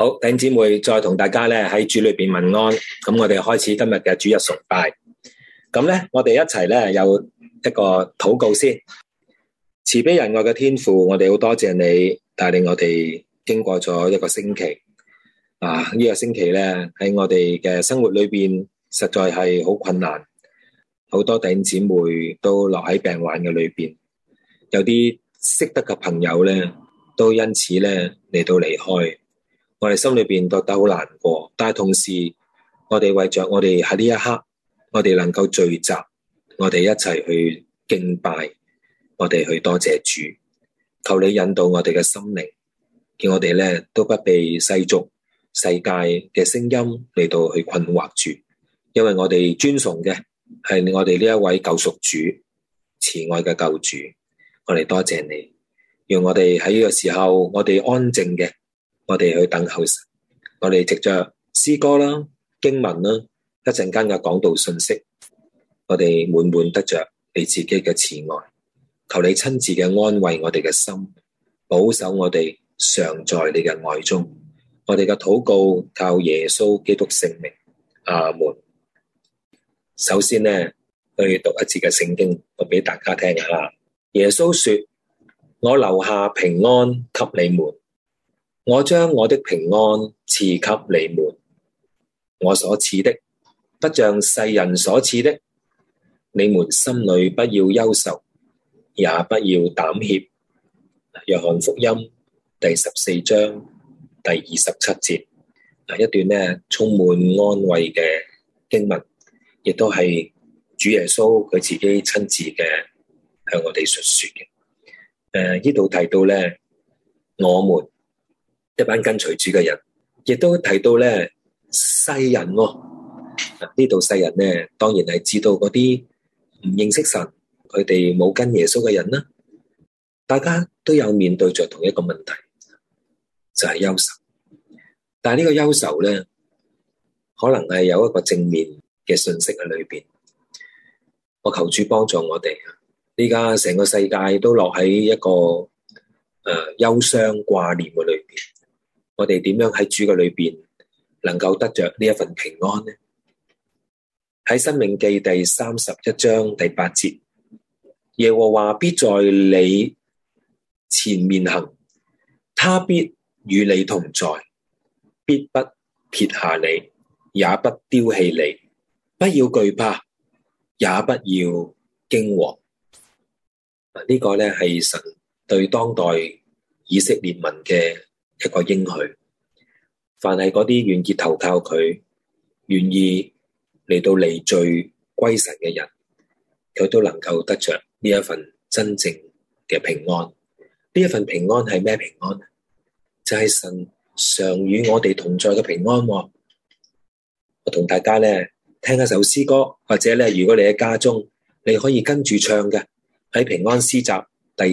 好，弟兄姊妹再同大家咧喺主裏邊問安。咁我哋開始今日嘅主日崇拜。咁咧，我哋一齊咧有一個禱告先。慈悲仁愛嘅天父，我哋好多謝你帶領我哋經過咗一個星期。呢個星期咧喺我哋嘅生活裏邊，實在係好困難。好多弟兄姊妹都落喺病患嘅裏邊，有啲識得嘅朋友咧都因此咧嚟到離開。我哋心裏邊覺得好難過，但係同時我哋為着我哋喺呢一刻，我哋能夠聚集，我哋一齊去敬拜，我哋去多謝主。求你引導我哋嘅心靈，叫我哋咧都不被世俗世界嘅聲音嚟到去困惑住，因為我哋尊崇嘅係我哋呢一位救贖主，慈愛嘅救主。我哋多謝你，讓我哋喺呢個時候，我哋安靜嘅，我哋去等候神，我哋藉着詩歌啦、經文啦，一陣間嘅講道信息，我哋滿滿得着你自己嘅慈愛。求你親自嘅安慰我哋嘅心，保守我哋常在你嘅愛中。我哋嘅禱告靠耶穌基督聖名，阿門。首先呢，去讀一次嘅聖經，我俾大家聽下。耶穌說：我留下平安給你們。我將我的平安賜給你們，我所賜的不像世人所賜的。你們心裏不要憂愁，也不要膽怯。約翰福音第14章第27節，一段呢充滿安慰嘅經文，亦都係主耶穌佢自己親自嘅向我哋述說嘅。呢度提到呢，我們一班跟隨主嘅人，亦都提到咧世人喎。呢度世人咧，當然係知道嗰啲唔認識神，佢哋冇跟耶穌嘅人啦。大家都有面對着同一個問題，就係憂愁。但係呢個憂愁咧，可能係有一個正面嘅信息喺裏邊。我求主幫助我哋。依家成個世界都落喺一個憂傷掛念嘅裏邊。我哋點樣喺主嘅裏邊能夠得着呢一份平安呢？喺申命記第31章第8節，耶和華必在你前面行，他必與你同在，必不撇下你，也不丟棄你。不要懼怕，也不要驚惶。呢個咧係神對當代以色列民嘅一個應許。凡係嗰啲願意投靠佢、願意嚟到離罪歸神嘅人，佢都能夠得着呢一份真正嘅平安。呢一份平安係咩平安？就係神常與我哋同在嘅平安。我同大家咧聽一首詩歌，或者咧如果你喺家中，你可以跟住唱嘅，喺平安詩集第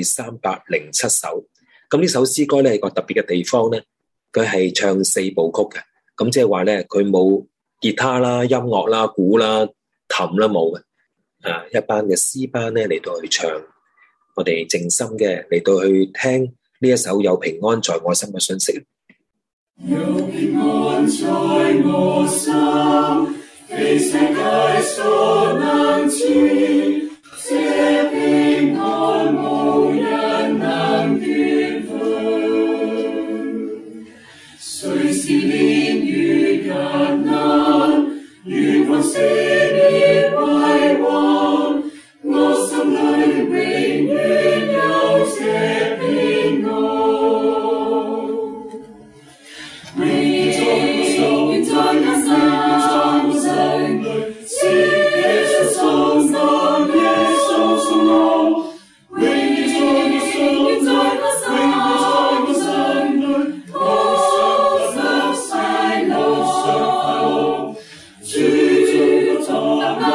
307首。咁呢首詩歌咧，個特別嘅地方咧，佢係唱4部曲嘅。咁即係話咧，佢冇吉他啦、音樂啦、鼓啦、琴啦，冇嘅。一班嘅詩班咧嚟到去唱，我哋靜心嘅嚟到去聽呢一首有平安在我心嘅信息。 有平安在我心，非世界所能知，這平安無人能奪去。雖是年月艱難，如困四面為患，我心裏永遠有這平安。永遠在我心裏，是耶穌從那耶穌從我，永遠在我心裏，我實世路，主主從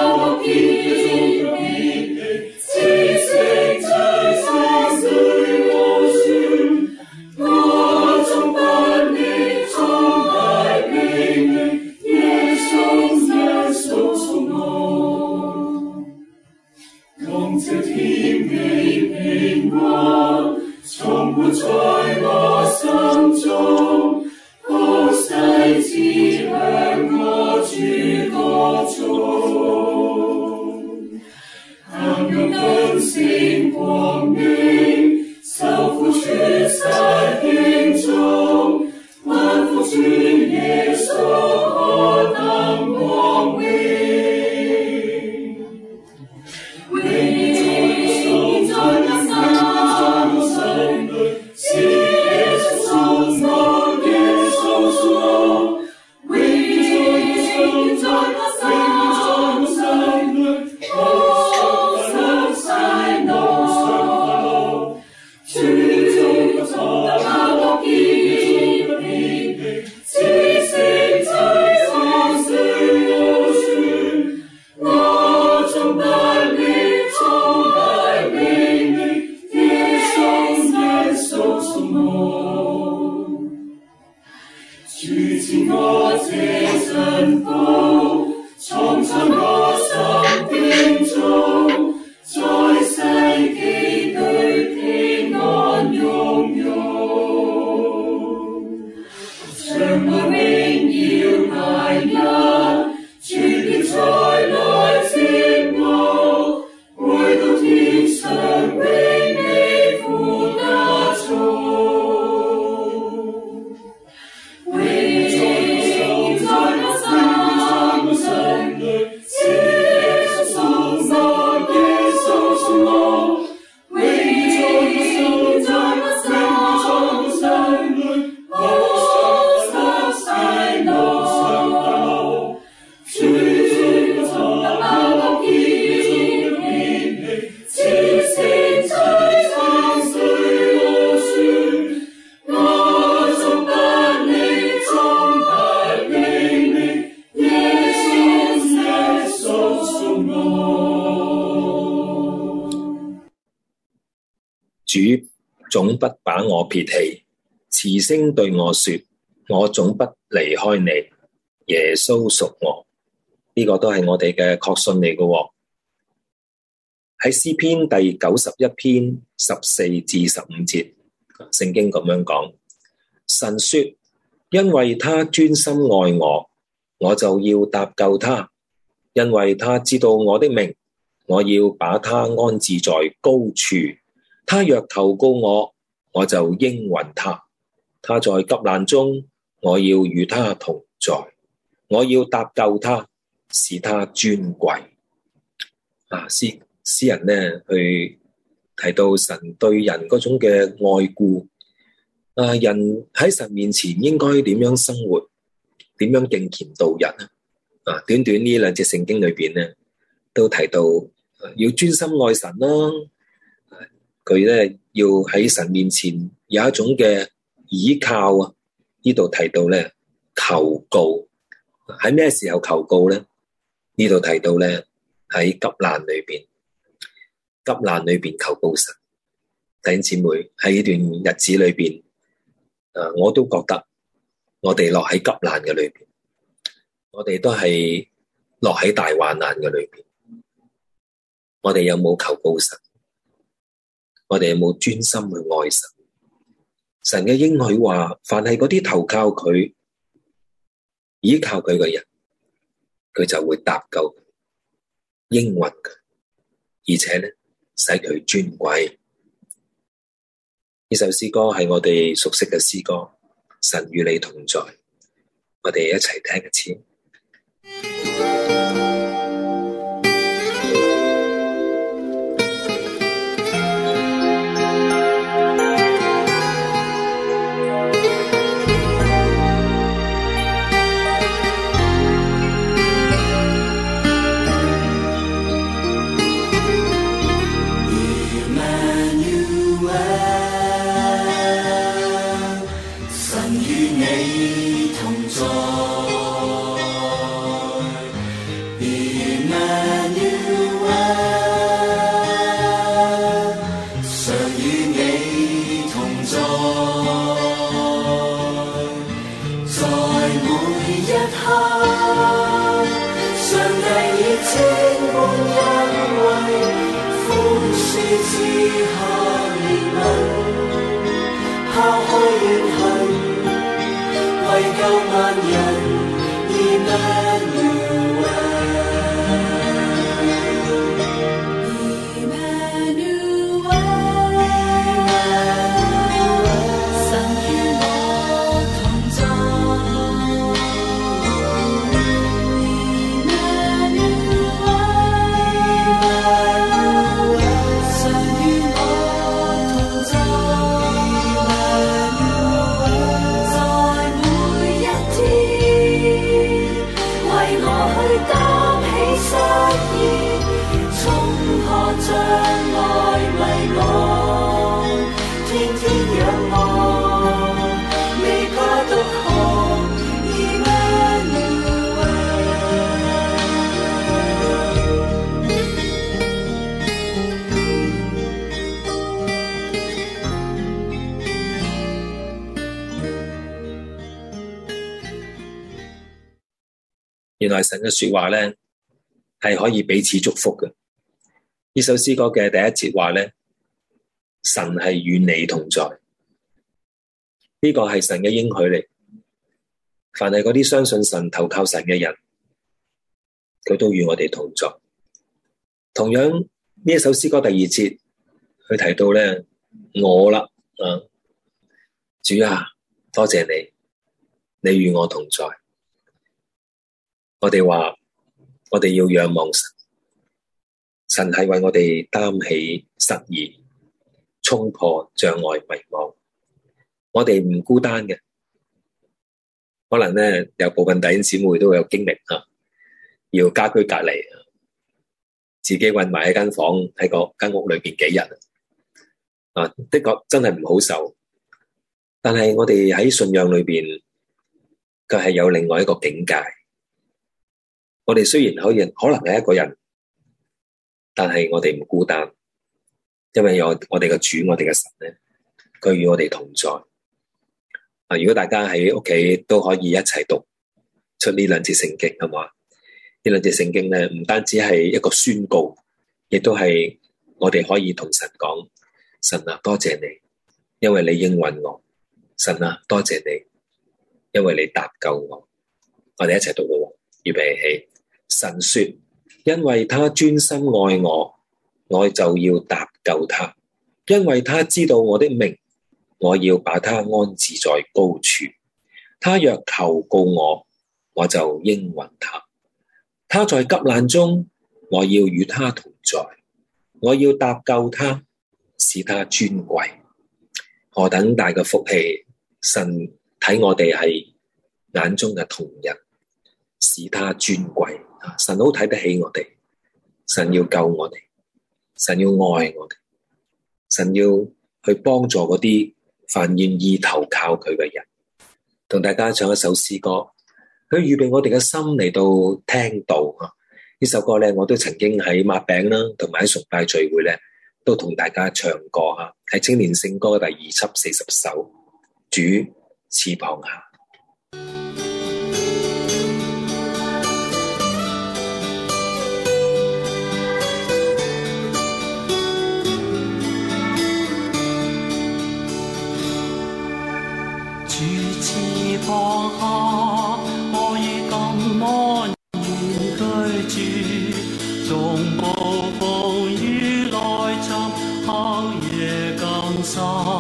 主賜我這幸福，藏在我心經中，在世寄居平安擁有，將來榮耀大日，主必再來接我，回到天上永離苦打中。 主總不把我撇棄，慈聲對我說，我總不離開你。耶穌屬我，呢個都係我哋嘅確信嚟嘅。喺詩篇第91篇14至15節，聖經咁樣講，神說，因為他專心愛我，我就要搭救他，因為他知道我的名，我要把他安置在高處。他若求告我，我就應允他。他在急難中，我要與他同在。我要搭救他，使他尊貴。詩人呢去提到神對人嗰種嘅愛顧。人喺神面前應該點樣生活？點樣敬虔度日？短短呢兩節聖經裏邊呢，都提到要專心愛神啦。佢咧要喺神面前有一種嘅倚靠啊！呢度提到咧求告，喺咩時候求告咧？呢度提到咧喺急難裏邊求告神。弟兄姊妹，喺呢段日子裏邊，我都覺得我哋落喺急難嘅裏邊，我哋都係落喺大患難嘅裏邊。我哋有冇求告神？我哋有冇專心去愛神？神嘅應許話，凡係嗰啲投靠佢、依靠佢嘅人，佢就會搭救、應允佢，而且咧使佢尊貴。呢首詩歌係我哋熟悉嘅詩歌，神與你同在。我哋一齊聽一次。 為原來神嘅說話咧係可以彼此祝福嘅。呢首詩歌嘅第一節話咧，神係與你同在，呢個係神嘅應許嚟。凡係嗰啲相信神、投靠神嘅人，佢都與我哋同在。同樣呢一首詩歌第二節，佢提到咧我啦，主啊，多謝你，你與我同在。我哋話我哋要仰望神，神係為我哋擔起失意，衝破障礙迷惘。我哋唔孤單嘅，可能咧有部分弟兄姊妹都會有經歷要家居隔離，自己困埋一間房喺個間屋裏邊幾日的確真係唔好受。但係我哋喺信仰裏邊，佢係有另外一個境界。我哋雖然可能係一個人，但係我哋唔孤單，因為有我哋嘅主，我哋嘅神咧，佢與我哋同在。如果大家喺屋企都可以一齊讀出呢兩節聖經，係嘛？呢兩節聖經咧，唔單止係一個宣告，亦都係我哋可以同神講：神啊，多謝你，因為你應允我。神啊，多謝你，因為你搭救我。我哋一齊讀咯，預備起。神說：因為他專心愛我，我就要搭救他；因為他知道我的名，我要把他安置在高處。他若求告我，我就應允他。他在急難中，我要與他同在，我要搭救他，使他尊貴。何等大嘅福氣！神睇我哋係眼中嘅瞳人，使他尊貴。神好睇得起我哋，神要救我哋，神要愛我哋，神要去幫助嗰啲凡願意投靠佢嘅人。同大家唱一首詩歌，佢預備我哋嘅心嚟到聽道。呢首歌咧，我都曾經喺擘餅啦，同埋喺崇拜聚會咧，都同大家唱過喺青年聖歌第2輯40首，主翅膀下。 主翅膀下，我已更安然居住，縱暴風雨來襲，黑夜更深，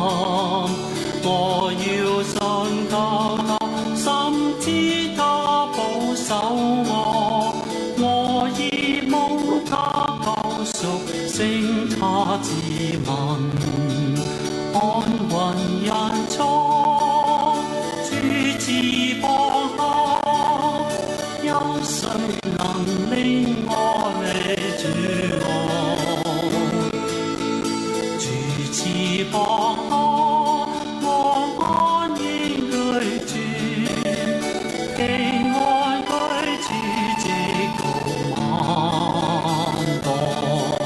我要信靠他，深知他保守我，我已蒙他救贖，聖他之民，安穩人初。翅膀下，有誰能令我離主我？主翅膀下，我安然居住，平安居住直到萬代。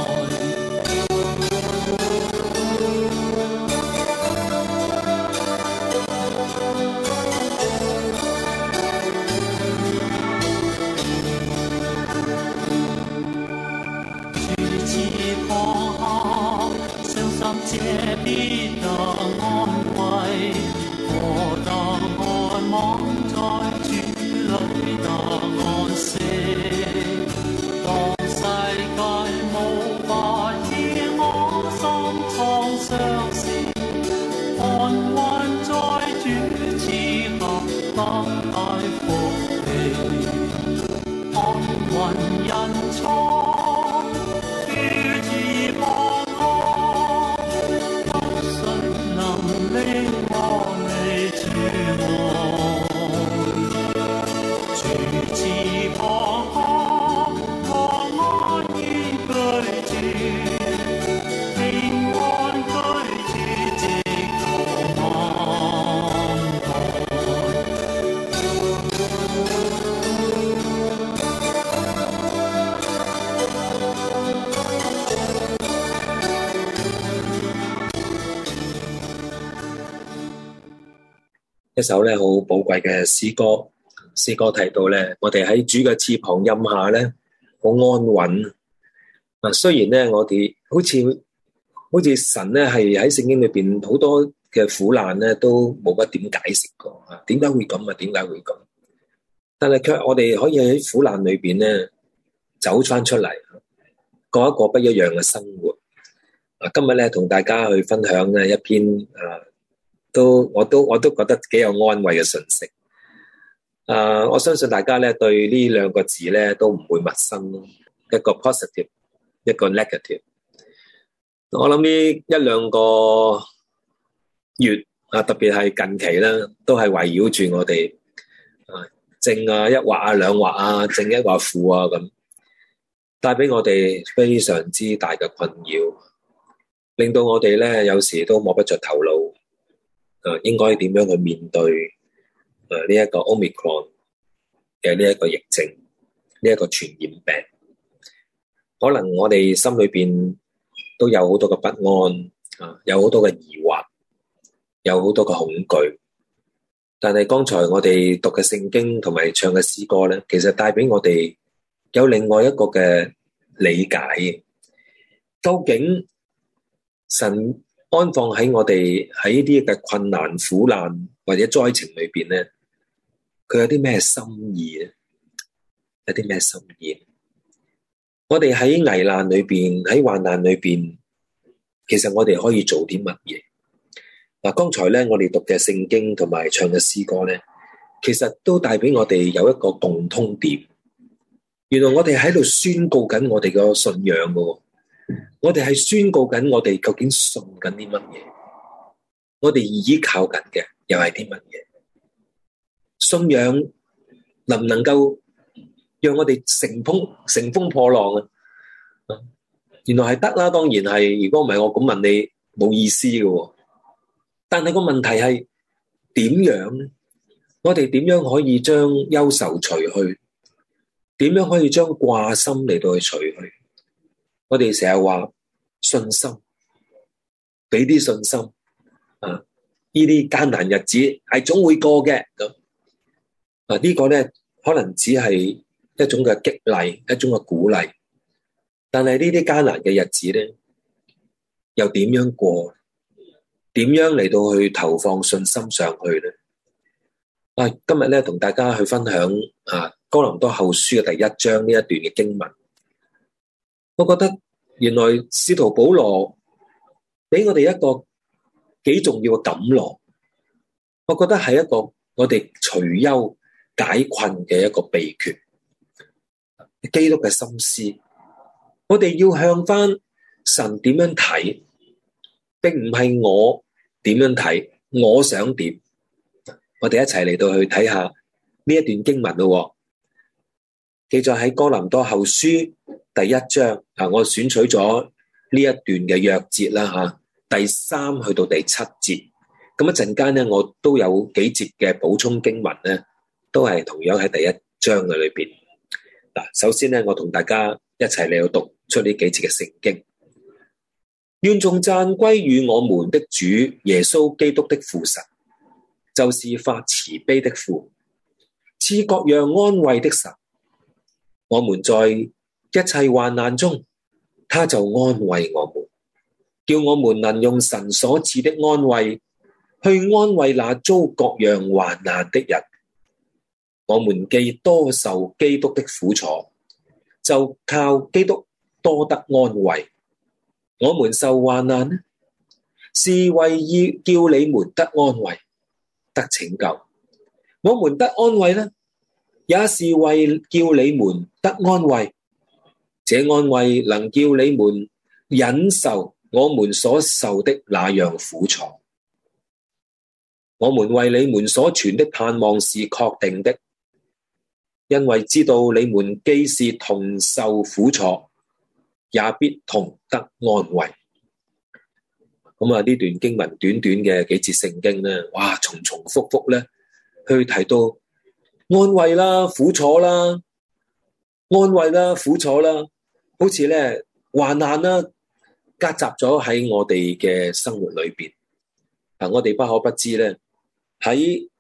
這必得安慰，何等渴望在主裏得安息。當世界無法以我心創傷時，安穩在主翅下得大福氣，安穩人初，主翅膀令我離主我，主翅膀下，我安然居住，平安居住直到萬一首咧好寶貴嘅詩歌， 詩歌提到咧，我哋喺主嘅翅膀蔭下咧，好安穩。雖然咧，我哋好似神咧係喺聖經裏邊好多嘅苦難咧，都冇乜點解釋過啊，點解會咁啊？點解會咁？但係卻我哋可以喺苦難裏邊咧走翻出嚟，過一個不一樣嘅生活。今日咧同大家去分享咧一篇我都覺得幾有安慰嘅信息。我相信大家咧對呢兩個字咧都唔會陌生，一個 positive， 一個 negative。我諗呢一兩個月特別係近期啦，都係圍繞住我哋正一畫兩畫正一畫負咁，帶俾我哋非常之大嘅困擾，令到我哋咧有時都摸不着頭腦，應該點樣去面對呢一個 Omicron 嘅呢一個疫症，呢一個傳染病。可能我哋心裏邊都有好多嘅不安，有好多嘅疑惑，有好多嘅恐懼。但係剛才我哋讀嘅聖經同埋唱嘅詩歌咧，其實帶俾我哋有另外一個嘅理解。究竟神安放喺我哋喺呢啲嘅困難、苦難或者災情裏邊咧，佢有啲咩心意咧？有啲咩心意？我哋喺危難裏邊，喺患難裏邊，其實我哋可以做啲乜嘢？剛才咧我哋讀嘅聖經同埋唱嘅詩歌咧，其實都帶俾我哋有一個共通點。原來我哋喺度宣告緊我哋個信仰㗎，我哋係宣告緊我哋究竟信緊啲乜嘢，我哋依靠緊嘅又係啲乜嘢？信仰能唔能夠讓我哋乘風破浪啊？原來係得啦，當然係。如果唔係我咁問你，冇意思嘅。但係個問題係點樣呢？我哋點樣可以將憂愁除去？點樣可以將掛心嚟到去除去？我哋成日話信心，俾啲信心呢啲艱難日子係總會過嘅咁。呢個咧可能只係一種嘅激勵，一種嘅鼓勵。但係呢啲艱難嘅日子咧，又點樣過？點樣嚟到去投放信心上去咧？今日咧同大家去分享哥林多後書嘅第一章呢一段嘅經文。我覺得原來使徒保羅俾我哋一個幾重要嘅感羅，我覺得係一個我哋除憂解困嘅一個秘訣。基督嘅心思，我哋要向翻神點樣睇，並唔係我點樣睇，我想點。我哋一齊嚟到去睇下呢一段經文咯。記載喺哥林多後書第一章，我選取咗呢一段嘅約節啦，第3去到第7節。咁一陣間咧，我都有幾節嘅補充經文咧，都係同樣喺第一章嘅裏邊。首先咧，我同大家一齊嚟到讀出呢幾節嘅聖經。願頌讚歸於我們的主耶穌基督的父神，就是發慈悲的父，賜各樣安慰的神。我們在一切患難中，他就安慰我們，叫我們能用神所賜的安慰去安慰那遭各樣患難的人。我們既多受基督的苦楚，就靠基督多得安慰。我們受患難呢，是為要叫你們得安慰，得拯救。我們得安慰呢，也是為叫你們得安慰。這安慰能叫你們忍受我們所受的那樣苦楚。我們為你們所存的盼望是確定的，因為知道你們既是同受苦楚，也必同得安慰。咁呢段經文短短嘅幾節聖經咧，哇，重重複複咧，去提到安慰啦、苦楚啦、安慰啦、苦楚啦，好似咧患難啦，夾雜咗喺我哋嘅生活裏邊。我哋不可不知咧，喺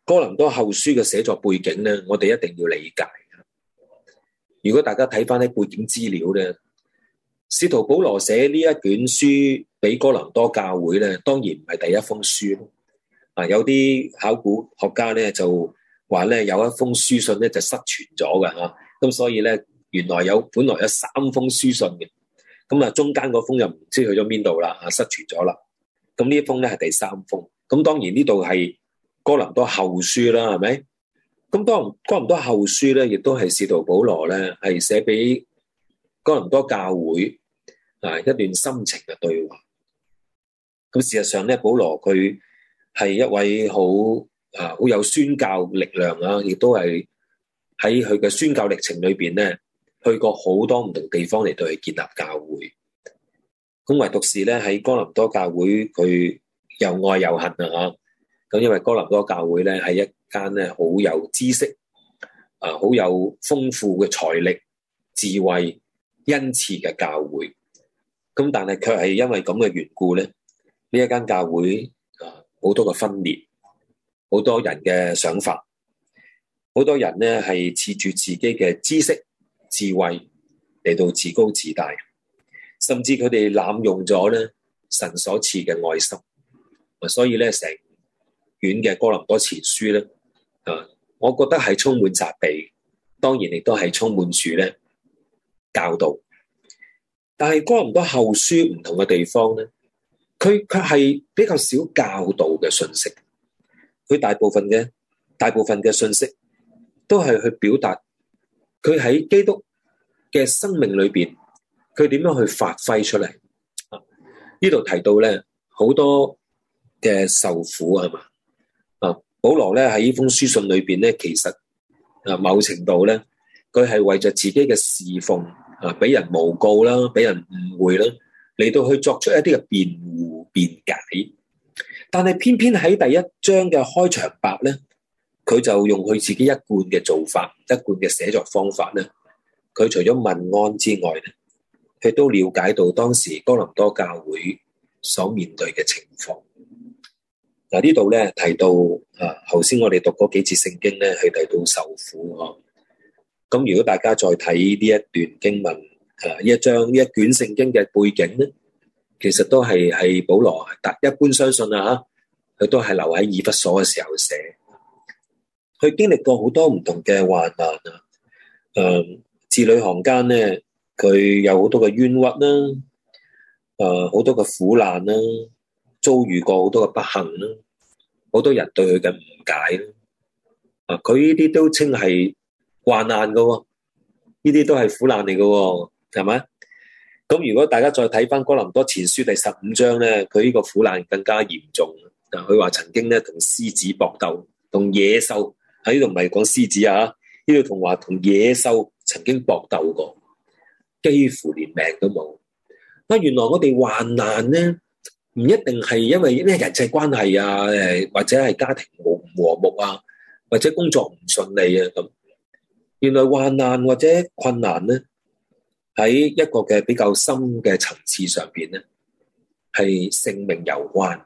哥林多後書嘅寫作背景咧，我哋一定要理解。如果大家睇翻啲背景資料咧，使徒保羅寫呢一卷書俾哥林多教會咧，當然唔係第一封書。有啲考古學家咧就話咧，有一封書信咧就失傳咗嘅嚇，咁所以咧原來本來有3封書信嘅，咁啊中間嗰封又唔知去咗邊度啦，失傳咗啦。咁呢一封咧係第3封，咁當然呢度係哥林多後書啦，係咪？咁哥林多後書咧，亦都係使徒保羅咧係寫俾哥林多教會一段心情嘅對話。咁事實上咧，保羅佢係一位好有宣教力量啊，亦都係喺佢嘅宣教歷程裏邊咧，去過好多唔同地方嚟到去建立教會。咁唯獨是咧喺哥林多教會，佢又愛又恨啊！咁因為哥林多教會咧係一間咧好有知識好有豐富嘅財力、智慧、恩賜嘅教會。咁但係卻係因為咁嘅緣故咧，呢一間教會好多個分裂，好多人嘅想法，好多人咧係恃住自己嘅知識、智慧嚟到自高自大，甚至佢哋濫用咗咧神所賜嘅愛心。所以咧成卷嘅哥林多前書咧，我覺得係充滿責備，當然亦都係充滿住咧教導。但係哥林多後書唔同嘅地方咧，佢卻係比較少教導嘅信息。佢大部分嘅信息都係去表達佢喺基督嘅生命裏邊，佢點樣去發揮出嚟。呢度提到咧好多嘅受苦係嘛？保羅咧喺呢封書信裏邊咧，其實某程度咧，佢係為着自己嘅侍奉俾人誣告啦，俾人誤會啦，嚟到去作出一啲嘅辯護辯解。但係偏偏喺第1章嘅開場白咧，佢就用佢自己一貫嘅做法、一貫嘅寫作方法咧，佢除咗問安之外咧，佢都了解到當時哥林多教會所面對嘅情況。嗱，呢度咧提到頭先我哋讀嗰幾節聖經咧，係提到受苦嗬。咁如果大家再睇呢一段經文，呢一卷聖經嘅背景咧，其實都係保羅一般相信佢都係留喺以弗所嘅時候寫。佢經歷過好多唔同嘅患難字裏行間咧，佢有好多嘅冤屈啦，好多嘅苦難啦。遭遇過好多嘅不幸啦，好多人對佢嘅誤解啦，佢呢啲都稱係患難噶，呢啲都係苦難嚟噶，係咪？咁如果大家再睇翻哥林多前書第15章咧，佢呢個苦難更加嚴重。佢話曾經咧同獅子搏鬥，同野獸，喺呢度唔係講獅子呢度同野獸曾經搏鬥過，幾乎連命都冇。原來我哋患難咧，唔一定係因為咩人際關係或者係家庭唔和睦或者工作唔順利咁。原來患難或者困難咧，喺一個嘅比較深嘅層次上邊咧，係性命有關。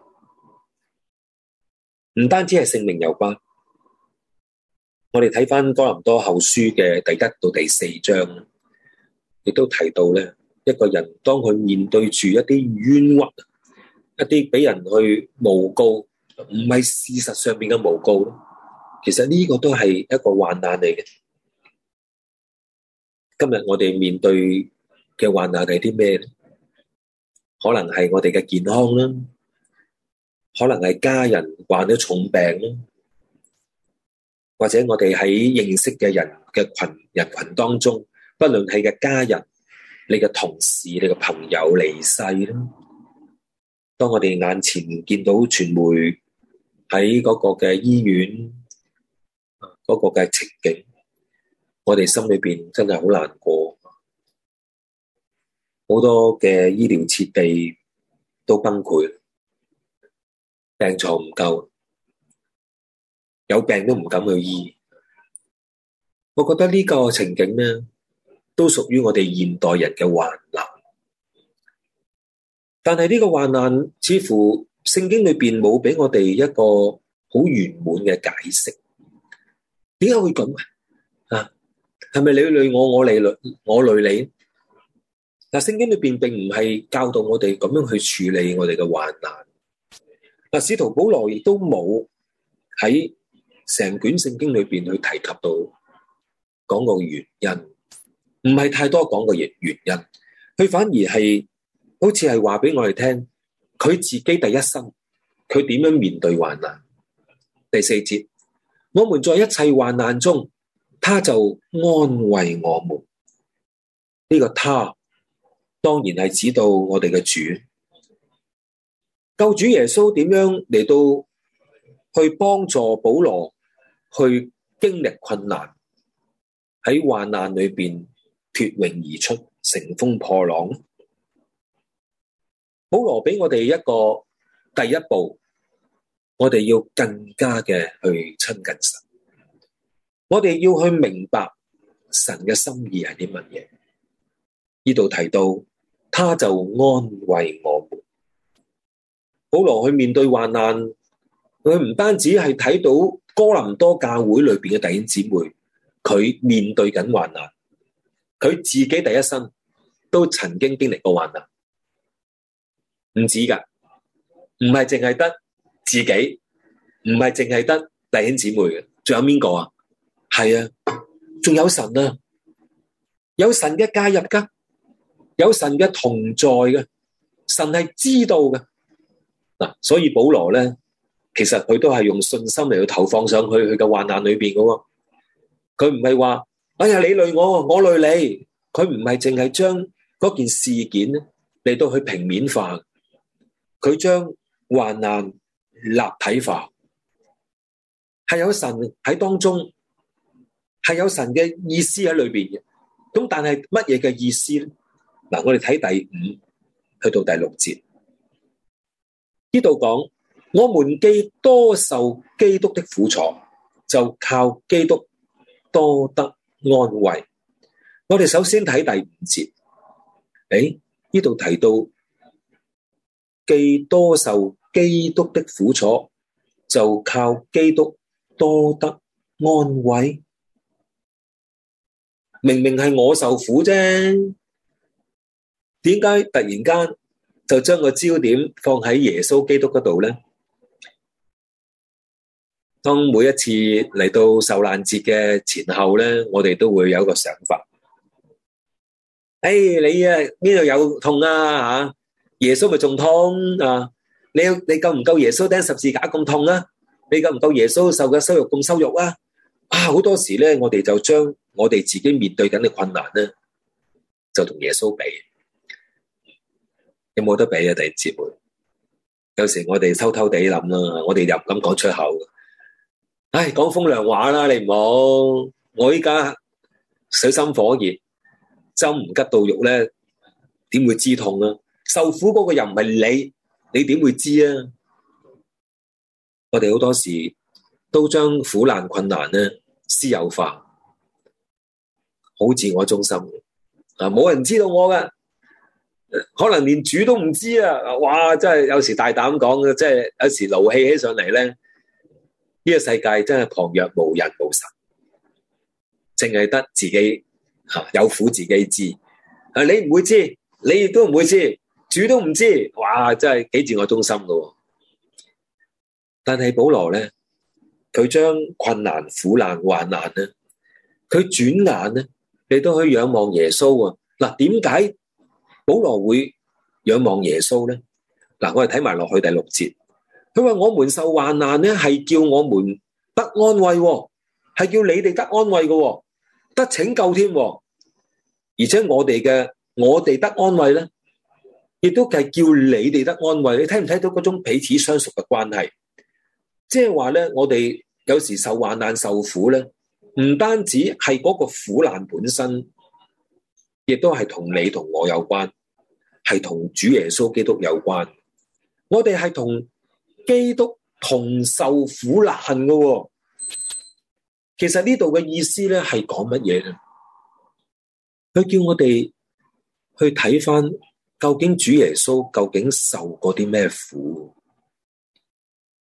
唔單止係性命有關，我哋睇翻哥林多後書嘅第1到第4章，亦都提到咧，一個人當佢面對住一啲冤屈，一啲俾人去誣告，唔係事實上面嘅誣告，其實呢個都係一個患難嚟嘅。今日我哋面對嘅患難係啲咩咧？可能係我哋嘅健康啦，可能係家人患咗重病啦，或者我哋喺認識嘅人群當中，不論係嘅家人、你嘅同事、你嘅朋友離世啦。當我哋眼前見到傳媒喺嗰個嘅醫院嗰個嘅情景，我哋心裏邊真係好難過。好多嘅醫療設備都崩潰，病床唔夠，有病都唔敢去醫。我覺得呢個情景呢，都屬於我哋現代人嘅患難。但係呢個患難似乎聖經裏邊冇俾我哋一個好圓滿嘅解釋。點解會咁啊？係咪你累我，我累你？嗱，聖經裏邊並唔係教導我哋咁樣去處理我哋嘅患難。嗱，使徒保羅亦都冇喺成卷聖經裏邊去提及到講個原因，唔係太多講個原因，佢反而係好似係話俾我哋聽，佢自己第一身，佢點樣面對患難。第4節，我們在一切患難中，他就安慰我們。呢個他當然係指到我哋嘅主，救主耶穌點樣嚟到去幫助保羅去經歷困難，喺患難裏邊脫穎而出，乘風破浪。保羅俾我哋一個第一步，我哋要更加嘅去親近神，我哋要去明白神嘅心意係啲乜嘢。呢度提到他就安慰我們。保羅去面對患難，佢唔單止係睇到哥林多教會裏邊嘅弟兄姊妹，佢面對緊患難，佢自己第一身都曾經經歷過患難，唔止噶，唔係淨係得自己，唔係淨係得弟兄姊妹嘅，仲有邊個啊？係啊，仲有神啊，有神嘅介入噶，有神嘅同在嘅，神係知道嘅。嗱，所以保羅咧，其實佢都係用信心嚟去投放上去佢嘅患難裏邊嘅。佢唔係話，哎呀，你累我，我累你。佢唔係淨係將嗰件事件咧嚟到去平面化，佢將患難立體化，係有神喺當中，係有神嘅意思喺裏邊嘅。咁但係乜嘢嘅意思咧？嗱，我哋睇第5去到第6節，呢度講，我們既多受基督的苦楚，就靠基督多得安慰。我哋首先睇第5節，呢度提到既多受基督的苦楚，就靠基督多得安慰。明明係我受苦啫，點解突然間就將個焦點放喺耶穌基督嗰度咧？當每一次嚟到受難節嘅前後咧，我哋都會有一個想法。你啊，邊度有痛啊？吓，耶穌咪仲痛啊？你夠唔夠耶穌釘十字架咁痛啊？你夠唔夠耶穌受嘅羞辱咁羞辱啊？好多時咧，我哋就將我哋自己面對緊嘅困難咧，就同耶穌比。有冇得比啊？弟兄姊妹，有時我哋偷偷地諗啦，我哋又唔敢講出口。講風涼話啦，你唔好。我依家水深火熱，針唔吉到肉咧，點會知痛啊？受苦嗰個又唔係你，你點會知啊？我哋好多時都將苦難困難咧私有化，好自我中心啊！冇人知道我噶。可能連主都唔知啊！哇，真係有時大膽講嘅，即係有時勞氣起上嚟咧，呢個世界真係旁若無人無神，淨係得自己有苦自己知。你唔會知，你亦都唔會知，主都唔知。哇，真係幾自我中心噶。但係保羅咧，佢將困難、苦難、患難咧，佢轉眼咧，你都去仰望耶穌啊！嗱，點解保羅會仰望耶穌咧？嗱，我哋睇埋落去第6節，佢話我們受患難咧，係叫我們得安慰，係叫你哋得安慰嘅，得拯救添。而且我哋得安慰咧，亦都係叫你哋得安慰。你睇唔睇到嗰種彼此相屬嘅關係？即係話咧，我哋有時受患難受苦咧，唔單止係嗰個苦難本身，亦都係同你同我有關，係同主耶穌基督有關。我哋係同基督同受苦難嘅。其實呢度嘅意思咧係講乜嘢咧？佢叫我哋去睇翻究竟主耶穌究竟受過啲咩苦？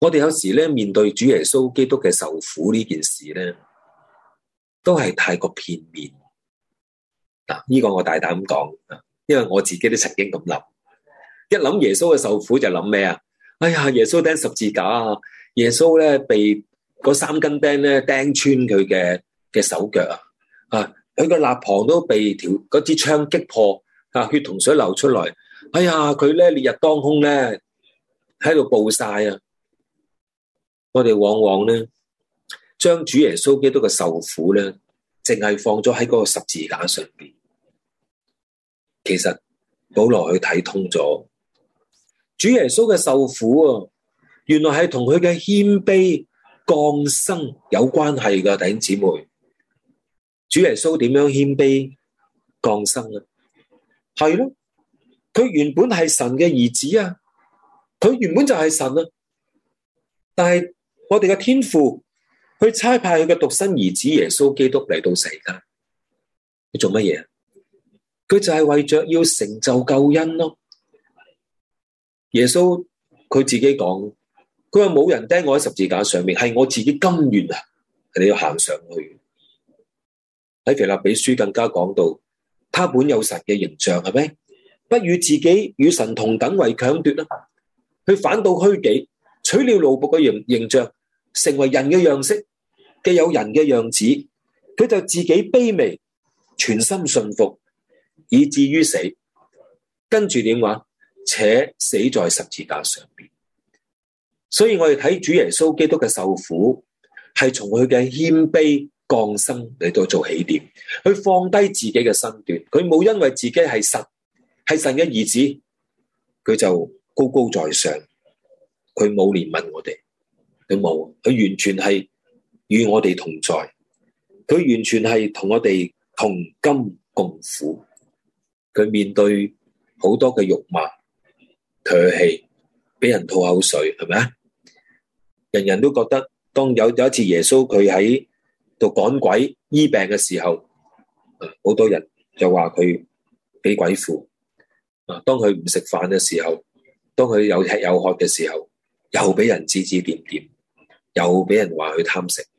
我哋有時咧面對主耶穌基督嘅受苦呢件事咧，都係太過片面。嗱，呢個我大膽咁講，因為我自己都曾經咁諗。一諗耶穌嘅受苦就諗咩啊？哎呀，耶穌釘十字架啊！耶穌咧被嗰3根釘咧釘穿佢嘅手腳啊！佢個肋旁都被嗰支槍擊破啊，血同水流出來。哎呀，佢咧烈日當空咧喺度暴曬啊！我哋往往咧將主耶穌基督嘅受苦咧，淨係放咗喺嗰個十字架上邊。其實保羅去睇通咗，主耶穌嘅受苦啊，原來係同佢嘅謙卑降生有關係噶，弟兄姊妹。主耶穌點樣謙卑降生啊？係咯，佢原本係神嘅兒子啊，佢原本就係神啊。但係我哋嘅天父去差派佢嘅獨生兒子耶穌基督嚟到世間，佢做乜嘢？佢就係為着要成就救恩咯。耶穌佢自己講，佢話冇人釘我喺十字架上面，係我自己甘願啊，你要行上去。喺腓立比書更加講到，他本有神嘅形象，係咪？不與自己與神同等為強奪啦，佢反倒虛己，取了奴僕嘅形象，成為人嘅樣式，既有人嘅樣子，佢就自己卑微，全心信服，以至於死。跟住點話？且死在十字架上邊。所以我哋睇主耶穌基督嘅受苦，係從佢嘅謙卑降生嚟到做起點，佢放低自己嘅身段，佢冇因為自己係神嘅兒子，佢就高高在上，佢冇憐憫我哋，佢冇，佢完全係與我哋同在，佢完全係同我哋同甘共苦，佢面對好多嘅辱罵、唾棄、俾人吐口水，係咪啊？人人都覺得，當有一次耶穌佢喺度趕鬼醫病嘅時候，好多人就話佢俾鬼附。當佢唔食飯嘅時候，當佢有吃有喝嘅時候，又俾人指指點點，又俾人話佢貪食。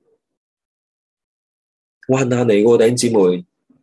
患難嚟嘅，弟兄姊妹，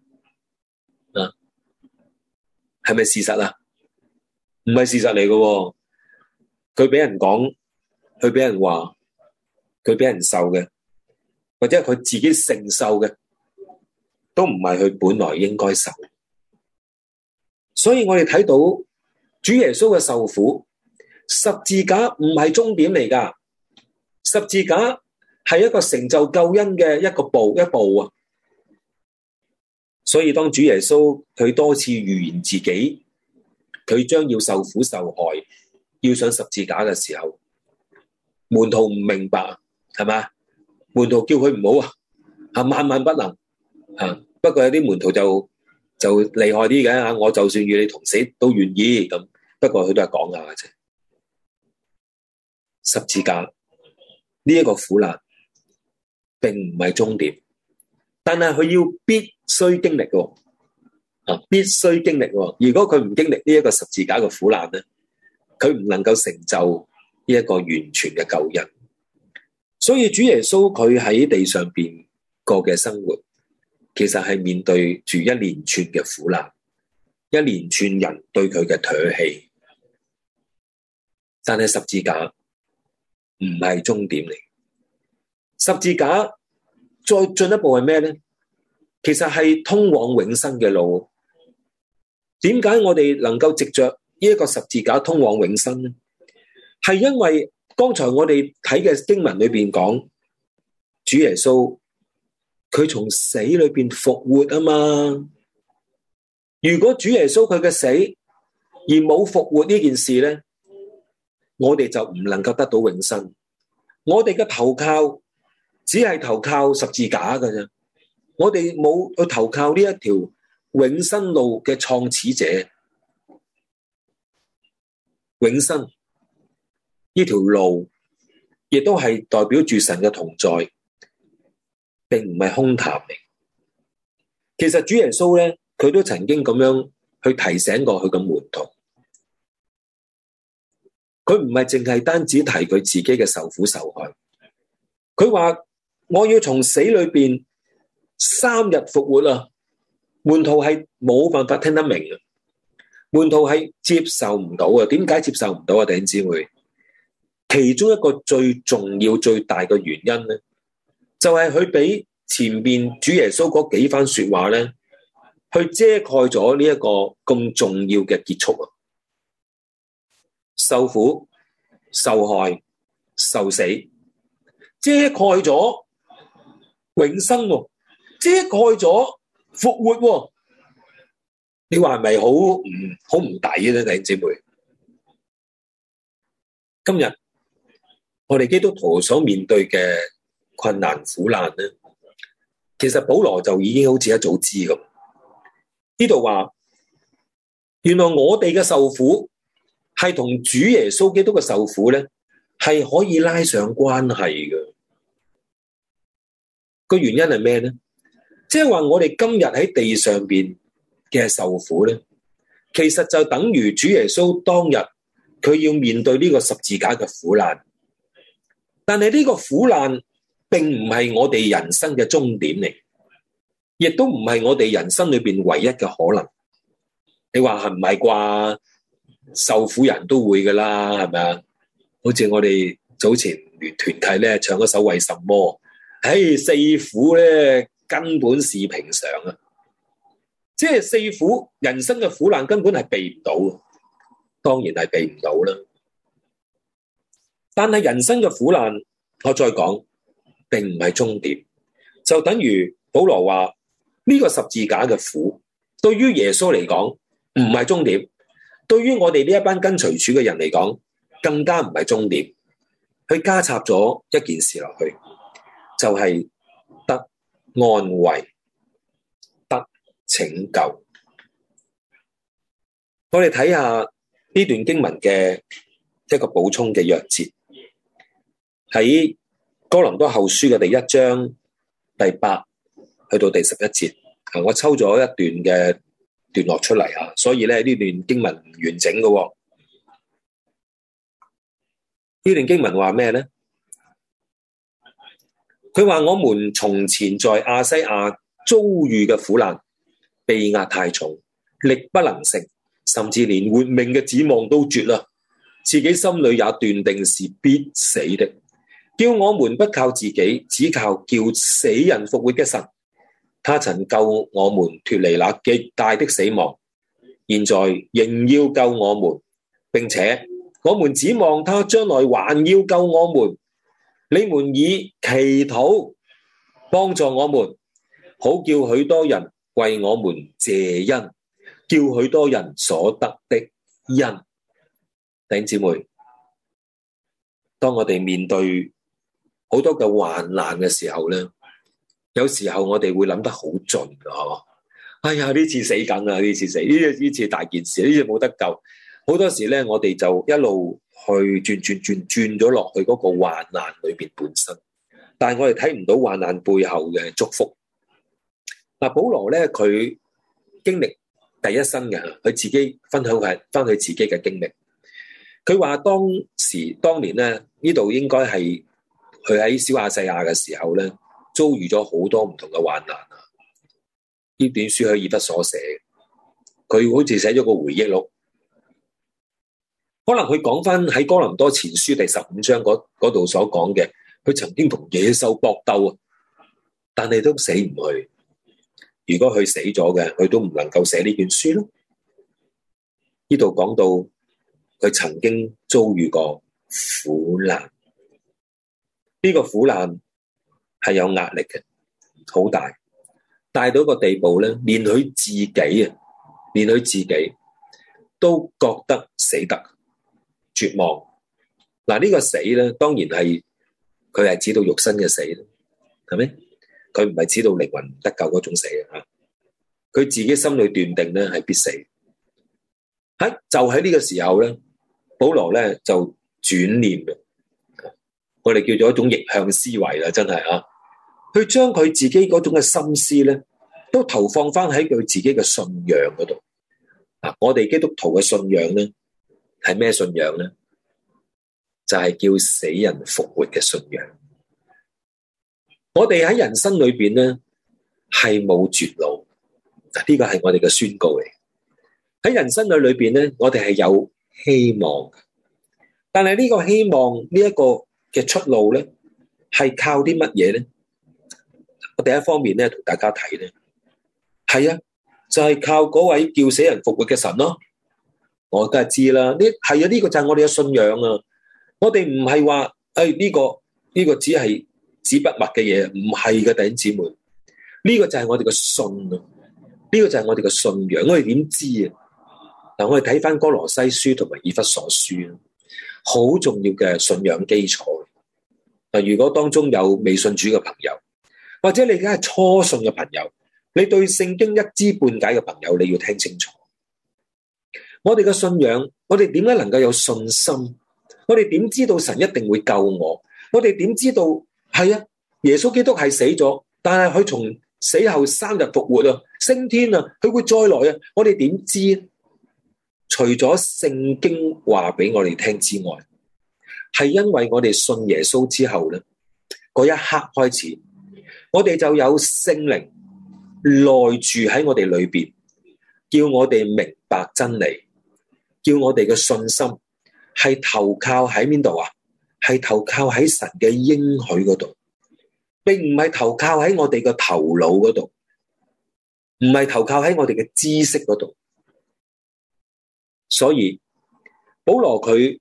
係咪事實啊？唔係事實嚟嘅，佢俾人講，佢俾人話，佢俾人受嘅，或者佢自己承受嘅，都唔係佢本來應該受。所以我哋睇到主耶穌嘅受苦，十字架唔係終點嚟㗎，十字架係一個成就救恩嘅一步啊。所以當主耶穌佢多次預言自己，佢將要受苦受害，要上十字架嘅時候，門徒唔明白，係咪？門徒叫佢唔好啊，萬萬不能啊。不過有啲門徒就厲害啲嘅，我就算與你同死都願意咁。不過佢都係講下嘅啫。十字架呢一個苦難並唔係終點，但係佢要必須經歷嘅，必須經歷。如果佢唔經歷呢一個十字架嘅苦難咧，佢唔能夠成就呢一個完全嘅救恩。所以主耶穌佢喺地上邊過嘅生活，其實係面對住一連串嘅苦難，一連串人對佢嘅唾棄。但係十字架唔係終點嚟，十字架再進一步係咩咧？其實係通往永生嘅路。點解我哋能夠藉着呢一個十字架通往永生咧？係因為剛才我哋睇嘅經文裏邊講，主耶穌佢從死裏邊復活啊嘛。如果主耶穌佢嘅死而冇復活呢件事咧，我哋就唔能夠得到永生。我哋嘅投靠只係投靠十字架㗎啫，我哋冇去投靠呢一條永生路嘅創始者。永生呢條路亦都係代表住神嘅同在，並唔係空談嚟。其實主耶穌咧，佢都曾經咁樣去提醒過佢嘅門徒。 佢唔係淨係單止提佢自己嘅受苦受害，佢話我要從死裏邊3日復活啊！門徒係冇辦法聽得明啊，門徒係接受唔到啊。點解接受唔到啊？弟兄姊妹，其中一個最重要最大嘅原因咧，就係佢俾前面主耶穌嗰幾番說話咧，去遮蓋咗呢一個咁重要嘅結束啊！受苦、受害、受死，遮蓋咗永生，遮蓋咗復活。你話係咪好唔抵咧？弟兄姊妹，今日我哋基督徒所面對嘅困難苦難咧，其實保羅就已經好似一早知咁。呢度話，原來我哋嘅受苦係同主耶穌基督嘅受苦咧，係可以拉上關係嘅。個原因係咩咧？即係話我哋今日喺地上邊嘅受苦咧，其實就等於主耶穌當日佢要面對呢個十字架嘅苦難。但係呢個苦難並唔係我哋人生嘅終點嚟，亦都唔係我哋人生裏邊唯一嘅可能。你話係唔係啩？受苦人都會噶啦，係咪啊？好似我哋早前聯團契咧唱嗰首為什麼？四苦咧根本是平常啊！即係四苦，人生嘅苦難根本係避唔到，當然係避唔到啦。但係人生嘅苦難，我再講，並唔係終點。就等於保羅話呢個十字架嘅苦，對於耶穌嚟講唔係終點，對於我哋呢一班跟隨主嘅人嚟講，更加唔係終點。佢加插咗一件事落去，就係得安慰、得拯救。我哋睇下呢段經文嘅一個補充嘅約節，喺哥林多後書嘅第1章第8去到第11節，我抽咗一段嘅段落出嚟啊，所以咧呢段經文唔完整嘅。呢段經文話咩咧？佢話我們從前在亞西亞遭遇嘅苦難，被壓太重，力不能勝，甚至連活命嘅指望都絕啦，自己心裏也斷定是必死的。叫我們不靠自己，只靠叫死人復活嘅神。他曾救我們脫離那極大的死亡，現在仍要救我們，並且我們指望他將來還要救我們。你們以祈禱幫助我們，好叫許多人為我們謝恩，叫許多人所得的恩。弟兄姊妹，當我哋面對好多嘅患難嘅時候咧，有時候我哋會諗得好盡㗎。哎呀，呢次死緊啦，呢次死，呢次大件事，呢次冇得救。好多時咧，我哋就一路去轉咗落去嗰個患難裏邊本身，但係我哋睇唔到患難背後嘅祝福。嗱，保羅咧佢經歷第一身嘅，佢自己分享係翻佢自己嘅經歷。佢話當年咧，呢度應該係佢喺小亞細亞嘅時候咧，遭遇咗好多唔同嘅患難啊！呢段書係以弗所寫，佢好似寫咗個回憶錄。可能佢講翻喺哥林多前書第15章嗰度所講嘅，佢曾經同野獸搏鬥啊，但係都死唔去。如果佢死咗嘅，佢都唔能夠寫呢卷書咯。呢度講到佢曾經遭遇過苦難，呢個苦難係有壓力嘅，好大，大到一個地步咧，連佢自己都覺得死得絕望。嗱，呢個死咧，當然係佢係指到肉身嘅死啦，係咪？佢唔係指到靈魂唔得救嗰種死啊！佢自己心裏斷定咧係必死。就喺呢個時候咧，保羅咧就轉念嘅，我哋叫做一種逆向思維啦，真係啊！佢將佢自己嗰種嘅心思咧，都投放翻喺佢自己嘅信仰嗰度。我哋基督徒嘅信仰咧係咩信仰咧？ 就係叫死人復活嘅信仰。我哋喺人生裏邊咧係冇絕路，呢個係我哋嘅宣告嚟。喺人生嘅裏邊咧，我哋係有希望，但係呢個希望呢一個嘅出路咧，係靠啲乜嘢咧？我第一方面咧同大家睇咧，係啊，就係靠嗰位叫死人復活嘅神咯。我梗係知啦，係啊，呢個就係我哋嘅信仰啊。我哋唔係話呢個只係紙筆墨嘅嘢，唔係嘅，弟兄姊妹，呢個就係我哋嘅信啊，呢個就係我哋嘅信仰。我哋點知啊？嗱，我哋睇翻哥羅西書同埋以弗所書，好重要嘅信仰基礎。嗱，如果當中有未信主嘅朋友，或者你而家係初信嘅朋友，你對聖經一知半解嘅朋友，你要聽清楚。我哋嘅信仰，我哋點解能夠有信心？我哋點知道神一定會救我？我哋點知道係啊？耶穌基督係死咗，但係佢從死後3日復活啊，升天啊，佢會再來啊！我哋點知？除咗聖經話俾我哋聽之外，係因為我哋信耶穌之後咧，嗰一刻開始，我哋就有聖靈內住喺我哋裏邊，叫我哋明白真理，叫我哋嘅信心係投靠喺邊度啊？係投靠喺神嘅應許嗰度，並唔係投靠喺我哋嘅頭腦嗰度，唔係投靠喺我哋嘅知識嗰度。所以保羅佢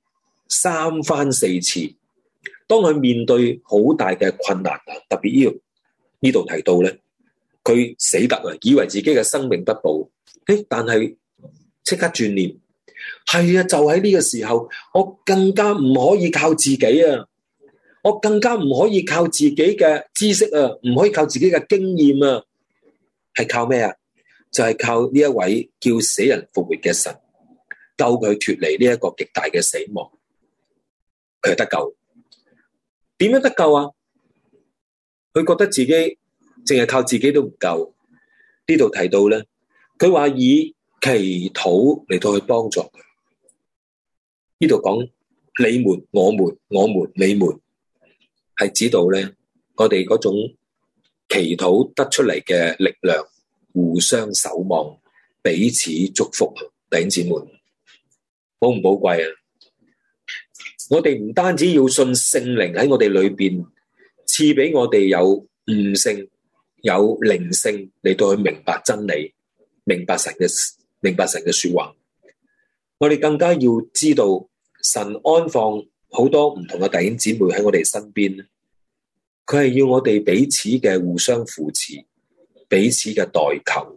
3番4次，當佢面對好大嘅困難啊，特別呢度提到咧，佢死得啊，以為自己嘅生命不保，但係即刻轉念，係啊，就喺呢個時候，我更加唔可以靠自己啊，我更加唔可以靠自己嘅知識啊，唔可以靠自己嘅經驗啊，係靠咩啊？就係靠呢一位叫死人復活嘅神，救佢脫離呢一個極大嘅死亡，佢係得救。點樣得救啊？佢覺得自己淨係靠自己都唔夠。呢度提到咧，佢話以祈禱嚟到去幫助佢。呢度講你們、我們、你們，係指到咧我哋嗰種祈禱得出嚟嘅力量，互相守望，彼此祝福。弟兄姊妹，寶唔寶貴啊？我哋唔單止要信聖靈喺我哋裏邊賜俾我哋有悟性、有靈性嚟到去明白真理、明白神嘅說話。我哋更加要知道神安放好多唔同嘅弟兄姊妹喺我哋身邊，佢係要我哋彼此嘅互相扶持，彼此嘅代求。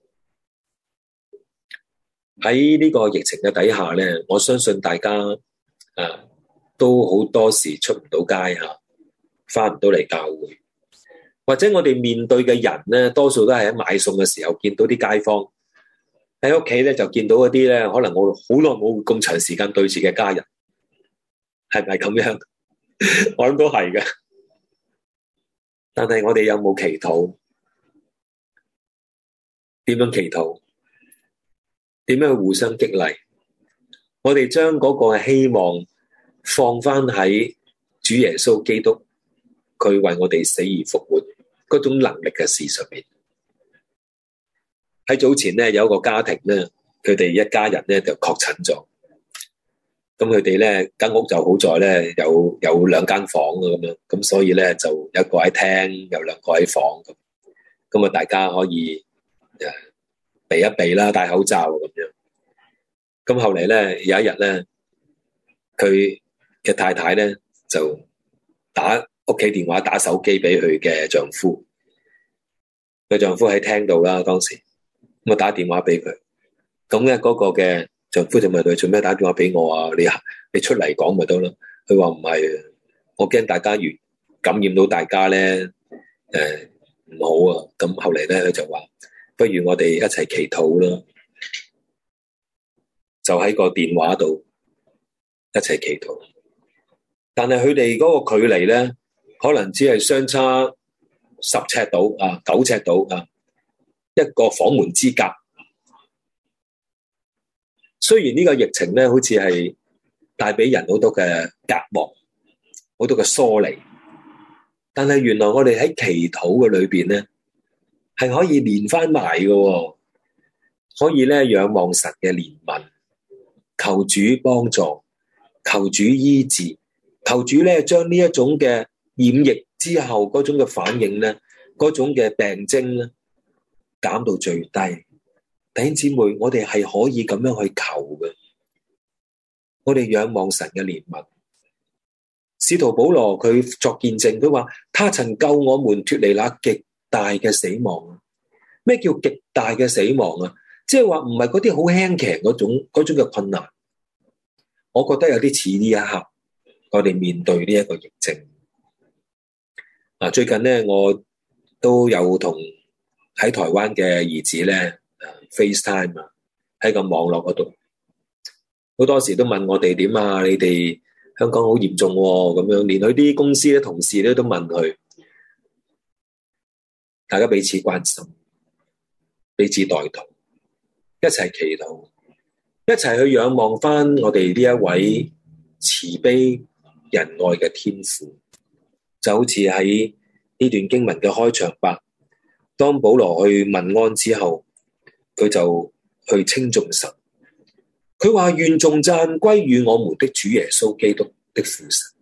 喺呢個疫情嘅底下咧，我相信大家都好多時出唔到街吓，翻唔到嚟教會，或者我哋面對嘅人咧，多數都係喺買餸嘅時候見到啲街坊喺屋企咧，就見到嗰啲咧，可能我好耐冇咁長時間對住嘅家人，係咪咁樣？我諗都係嘅。但係我哋有冇祈禱？點樣祈禱？點樣去互相激勵？我哋將嗰個希望放翻喺主耶穌基督，佢為我哋死而復活嗰種能力嘅事上面。喺早前咧，有一個家庭咧，佢哋一家人咧就確診咗。咁佢哋咧間屋就好在咧有2間房咁樣，咁所以咧就有一個喺廳，有2個喺房咁啊，大家可以避一避啦，戴口罩咁樣。咁後嚟咧有一日咧，佢嘅太太咧就打屋企電話，打手機俾佢嘅丈夫。佢丈夫喺廳度啦，當時咁啊打電話俾佢。咁咧嗰個嘅丈夫就問佢做咩打電話俾我啊？你出嚟講咪得咯？佢話唔係，我驚大家越感染到大家咧，唔好啊。咁後嚟咧佢就話，不如我哋一齊祈禱啦。就喺個電話度一齊祈禱，但係佢哋嗰個距離咧，可能只係相差10尺到9尺到一個房門之隔。雖然呢個疫情咧，好似係帶俾人好多嘅隔膜，好多嘅疏離。但係原來我哋喺祈禱嘅裏邊咧，係可以連翻埋嘅，可以咧仰望神嘅憐憫，求主幫助，求主醫治，求主咧將呢一種嘅染疫之後嗰種嘅反應咧，嗰種嘅病徵咧減到最低。弟兄姊妹，我哋係可以咁樣去求嘅。我哋仰望神嘅憐憫。使徒保羅佢作見證，佢話他曾救我們脫離那極大嘅死亡。咩叫極大嘅死亡啊？即係話唔係嗰啲好輕騎嗰種嘅困難。我覺得有啲似呢一刻我哋面對呢一個疫症。最近咧我都有同喺台灣嘅兒子咧 FaceTime 喺個網絡嗰度，好多時都問我哋點啊？你哋香港好嚴重喎，咁樣連佢啲公司嘅同事咧都問佢，大家彼此關心，彼此代禱，一齊祈禱，一齊去仰望翻我哋呢一位慈悲仁愛嘅天父。就好似喺呢段經文嘅開場白，當保羅去問安之後，佢就去稱頌神。佢話願頌讚歸於我們的主耶穌基督的父神。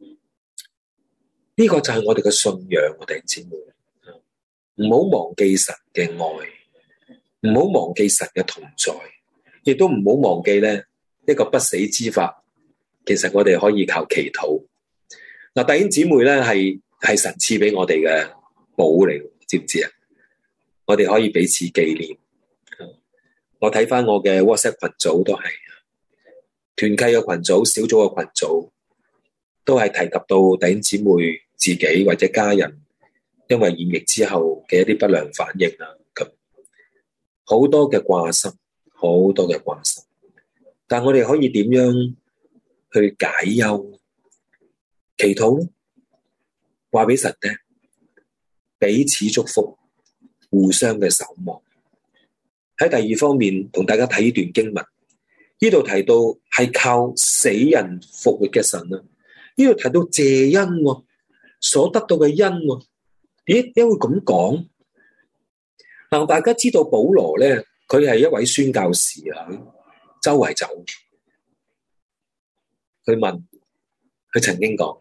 呢個就係我哋嘅信仰，我哋姊妹，唔好忘記神嘅愛，唔好忘記神嘅同在，亦都唔好忘記咧一個不死之法。其實我哋可以靠祈禱。弟兄姊妹咧係神賜俾我哋嘅寶嚟，知唔知啊？我哋可以彼此紀念。我睇翻我嘅 WhatsApp 群組都係團契嘅群組、小組嘅群組，都係提及到弟兄姊妹自己或者家人因為染疫之後嘅一啲不良反應啊，咁好多嘅掛心，好多嘅掛心。但我哋可以點樣去解憂？祈禱，話俾神聽，彼此祝福，互相嘅守望。喺第二方面，同大家睇呢段經文，呢度提到係靠死人復活嘅神啊，呢度提到謝恩所得到嘅恩，點解會咁講？嗱，大家知道保羅咧，佢係一位宣教士啊，周圍走。佢曾經講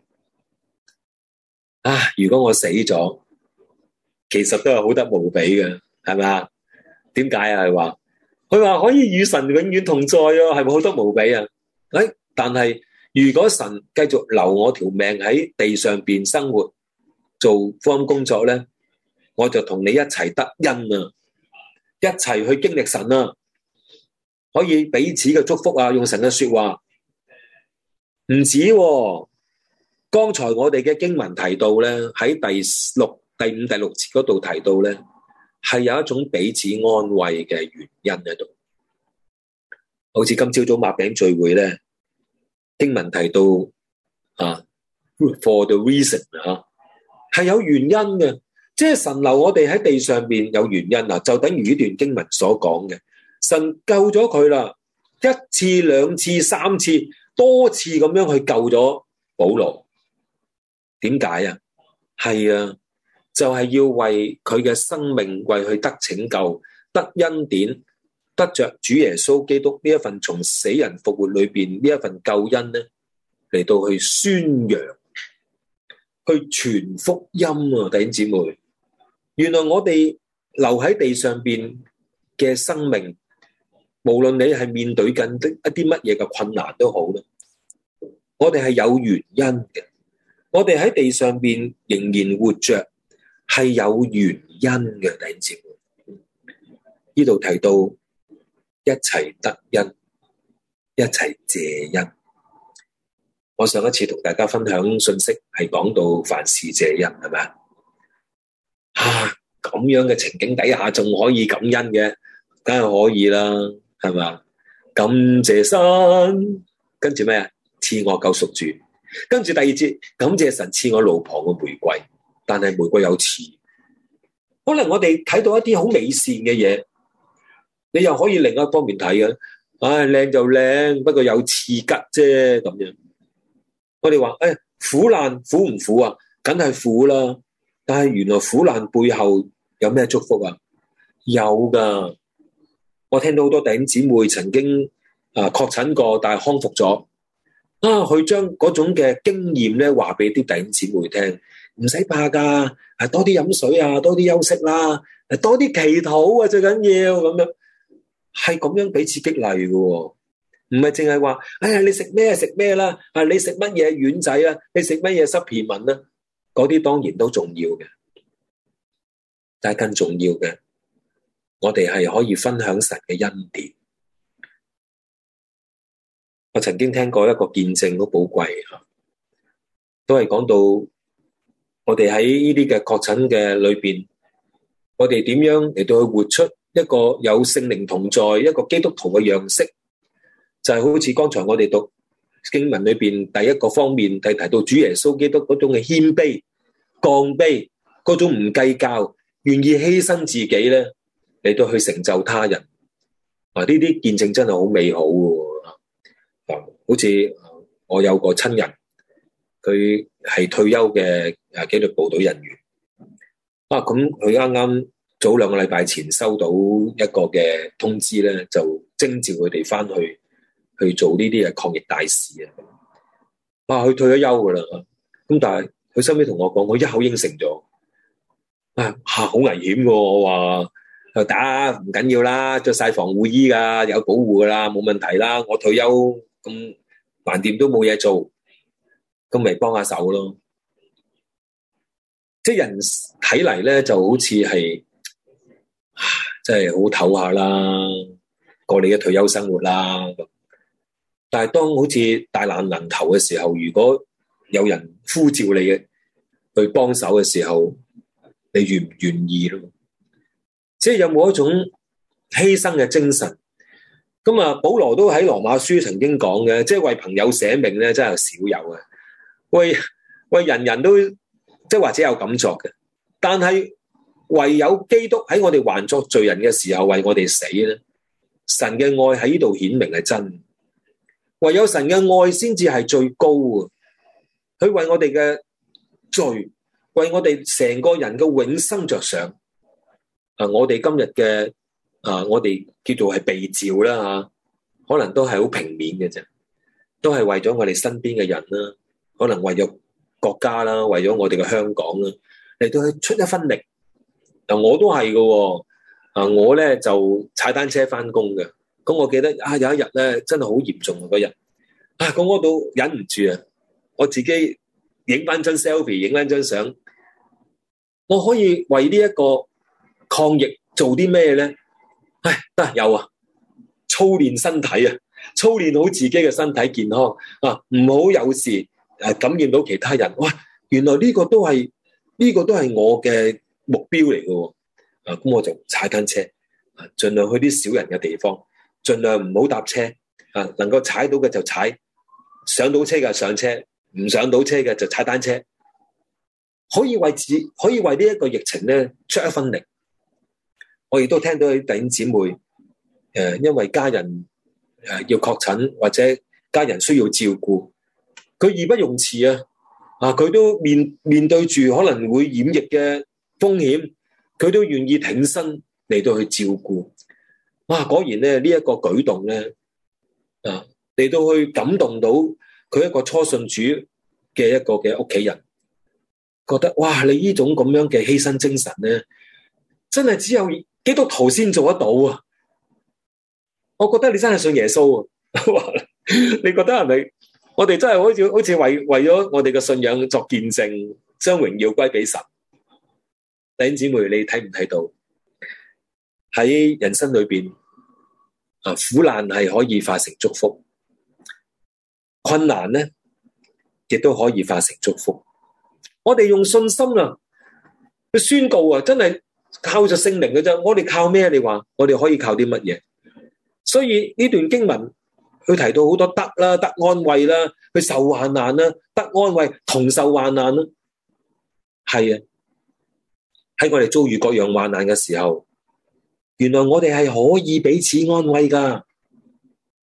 如果我死咗，其實都係好得無比嘅，係咪啊？點解啊？係話佢話可以與神永遠同在啊，係咪好得無比啊？但係如果神繼續留我條命喺地上邊生活做福音工作咧，我就同你一齊得恩啊，一齊去經歷神啊，可以彼此嘅祝福啊，用神嘅說話。唔止喎，剛才我哋嘅經文提到咧，喺第5、第6節嗰度提到咧，係有一種彼此安慰嘅原因喺度。好似今朝早擘餅聚會咧，經文提到for the reason 係有原因嘅，即係神留我哋喺地上邊有原因啊，就等於呢段經文所講嘅，神救咗佢啦，一次、兩次、三次、多次咁樣去救咗保羅。點解啊？係啊，就係要為佢嘅生命，為佢得拯救、得恩典、得着主耶穌基督呢一份從死人復活裏邊呢一份救恩咧，嚟到去宣揚、去傳福音啊！弟兄姊妹，原來我哋留喺地上邊嘅生命，無論你係面對緊一啲乜嘢嘅困難都好啦，我哋係有原因嘅。我哋喺地上邊仍然活着，係有原因嘅。弟兄姊妹，呢度提到一齊得恩，一齊謝恩。我上一次同大家分享信息係講到凡事謝恩，係咪啊？咁樣嘅情景底下仲可以感恩嘅，梗係可以啦，係嘛？感謝神，跟住咩啊？賜我救贖主。跟住第二節，感謝神賜我老婆嘅玫瑰，但係玫瑰有刺。可能我哋睇到一啲好美善嘅嘢，你又可以另一方面睇嘅。 唉，靚就靚，不過有刺吉啫咁樣。我哋話苦難苦唔苦啊？梗係苦啦。但係原來苦難背後有咩祝福啊？有噶。我聽到好多弟兄姊妹曾經確診過，但係康復咗。佢將嗰種嘅經驗咧話俾啲弟兄姊妹聽，唔使怕噶，多啲飲水啊，多啲休息啦，多啲祈禱啊，最緊要咁樣，係咁樣彼此激勵嘅喎，唔係淨係話，你食咩食咩啦，你食乜嘢丸仔啊，你食乜嘢濕皮文啊，嗰啲當然都重要嘅，但係更重要嘅，我哋係可以分享神嘅恩典。我曾經聽過一個見證好寶貴，都係講到我哋喺呢啲嘅確診嘅裏邊，我哋點樣嚟到去活出一個有聖靈同在、一個基督徒嘅樣式，就係好似剛才我哋讀經文裏邊第一個方面提到主耶穌基督嗰種嘅謙卑、降卑，嗰種唔計較、願意犧牲自己咧嚟到去成就他人。呢啲見證真係好美好嘅。好似我有個親人，佢係退休嘅紀律部隊人員。咁佢啱啱早2個禮拜前收到一個嘅通知咧，就徵召佢哋翻去做呢啲嘅抗疫大使啊。佢退咗休噶啦，咁但係佢收尾同我講，我一口應承咗。好危險噶，我話打唔緊要啦，着晒防護衣噶，有保護噶啦，冇問題啦。我退休咁橫掂都冇嘢做，咁咪幫下手咯。即係人睇嚟咧，就好似係真係好唞下啦，過你嘅退休生活啦。但係當好似大難臨頭嘅時候，如果有人呼召你嘅去幫手嘅時候，你願唔願意咯？即係有冇一種犧牲嘅精神？咁保羅都喺羅馬書曾經講嘅，即係為朋友捨命咧，真係少有嘅。為人人都即係或者有咁作嘅，但係唯有基督喺我哋還作罪人嘅時候為我哋死咧，神嘅愛喺呢度顯明係真。唯有神嘅愛先至係最高啊！佢為我哋嘅罪，為我哋成個人嘅永生着想。我哋今日嘅我哋叫做係被召啦，可能都係好平面嘅啫，都係為咗我哋身邊嘅人啦，可能為咗國家啦，為咗我哋嘅香港啦，嚟到去出一分力。我都係嘅，我咧就踩單車翻工嘅。咁我記得有一日咧，真係好嚴重嗰日，咁嗰度忍唔住啊，我自己影翻張 selfie， 影翻張相。我可以為呢一個抗疫做啲咩咧？有操練身體啊，操練好自己嘅身體健康唔好有時感染到其他人。原來呢個都係我嘅目標嚟嘅。咁我就踩單車，盡量去啲少人嘅地方，盡量唔好搭車能夠踩到嘅就踩，上到車嘅上車，唔上到車嘅就踩單車。可以為呢一個疫情咧出一分力。我亦都聽到啲弟兄姊妹因為家人要確診或者家人需要照顧，佢義不容辭佢都面對住可能會染疫嘅風險，佢都願意挺身嚟到去照顧。果然咧呢一個舉動咧嚟到去感動到佢一個初信主嘅一個嘅屋企人，覺得你呢種咁樣嘅犧牲精神咧，真係只有基督徒先做得到啊！我覺得你真係信耶穌你覺得係咪？我哋真係好似為咗我哋嘅信仰作見證，將榮耀歸俾神。弟兄姊妹，你睇唔睇到喺人生裏邊苦難係可以化成祝福，困難咧亦都可以化成祝福。我哋用信心去宣告真係靠著聖靈嘅啫。我哋靠咩？你話我哋可以靠啲乜嘢？所以呢段經文佢提到好多得啦，得安慰啦，去受患難啦，得安慰，同受患難啦。係喺我哋遭遇各樣患難嘅時候，原來我哋係可以彼此安慰噶。